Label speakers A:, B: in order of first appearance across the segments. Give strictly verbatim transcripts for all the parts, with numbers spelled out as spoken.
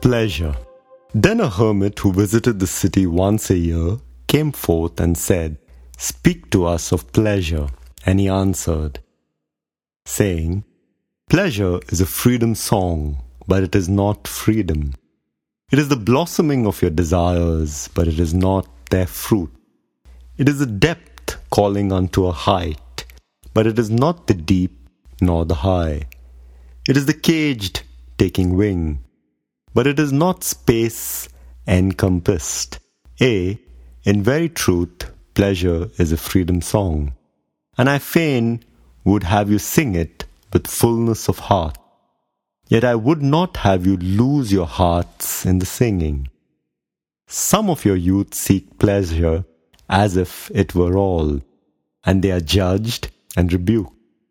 A: pleasure. Then a hermit who visited the city once a year came forth and said, "Speak to us of pleasure." And he answered, saying, "Pleasure is a freedom song, but it is not freedom. It is the blossoming of your desires, but it is not their fruit. It is the depth calling unto a height, but it is not the deep nor the high. It is the caged taking wing, but it is not space encompassed. Yea, in very truth, pleasure is a freedom song, and I fain would have you sing it with fullness of heart. Yet I would not have you lose your hearts in the singing. Some of your youth seek pleasure as if it were all, and they are judged and rebuked.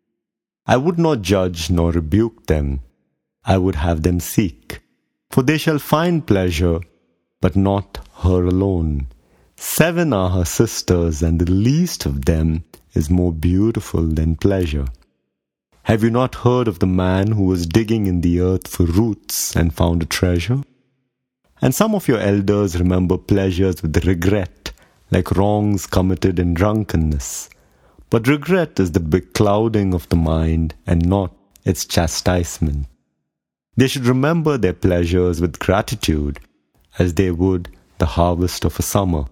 A: I would not judge nor rebuke them. I would have them seek. For they shall find pleasure, but not her alone. Seven are her sisters, and the least of them is more beautiful than pleasure. Have you not heard of the man who was digging in the earth for roots and found a treasure? And some of your elders remember pleasures with regret, like wrongs committed in drunkenness. But regret is the beclouding of the mind and not its chastisement. They should remember their pleasures with gratitude, as they would the harvest of a summer.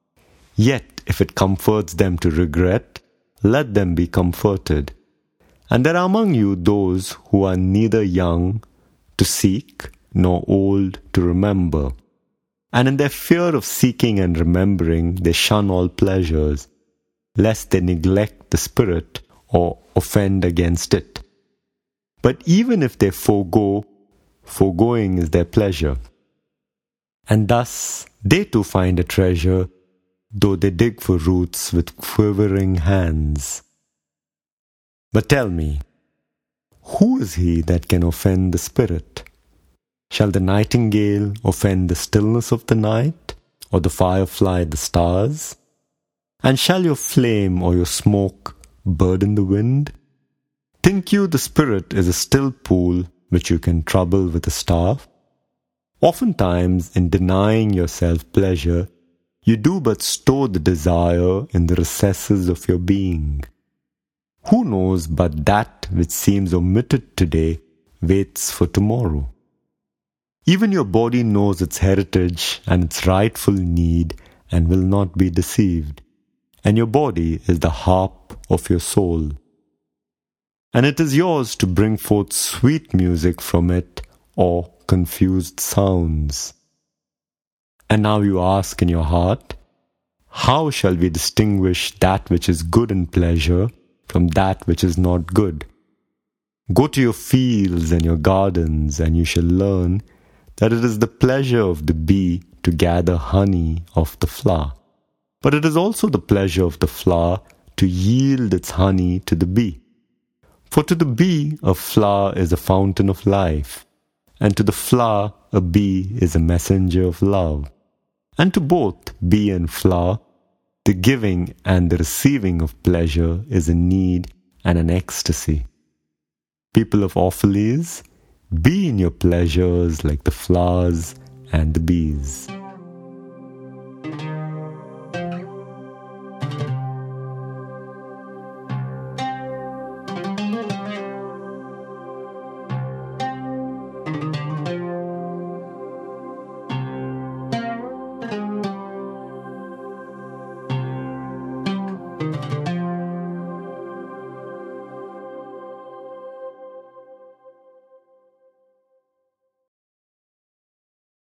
A: Yet, if it comforts them to regret, let them be comforted. And there are among you those who are neither young to seek nor old to remember. And in their fear of seeking and remembering, they shun all pleasures, lest they neglect the spirit or offend against it. But even if they forego, foregoing is their pleasure. And thus they too find a treasure, though they dig for roots with quivering hands. But tell me, who is he that can offend the spirit? Shall the nightingale offend the stillness of the night, or the firefly the stars? And shall your flame or your smoke burden the wind? Think you the spirit is a still pool which you can trouble with a staff? Oftentimes, in denying yourself pleasure, you do but store the desire in the recesses of your being. Who knows but that which seems omitted today waits for tomorrow? Even your body knows its heritage and its rightful need and will not be deceived. And your body is the harp of your soul. And it is yours to bring forth sweet music from it or confused sounds. And now you ask in your heart, how shall we distinguish that which is good in pleasure from that which is not good? Go to your fields and your gardens, and you shall learn that it is the pleasure of the bee to gather honey of the flower. But it is also the pleasure of the flower to yield its honey to the bee. For to the bee a flower is a fountain of life, and to the flower a bee is a messenger of love. And to both bee and flower, the giving and the receiving of pleasure is a need and an ecstasy. People of Orphalese, be in your pleasures like the flowers and the bees.
B: Thank you.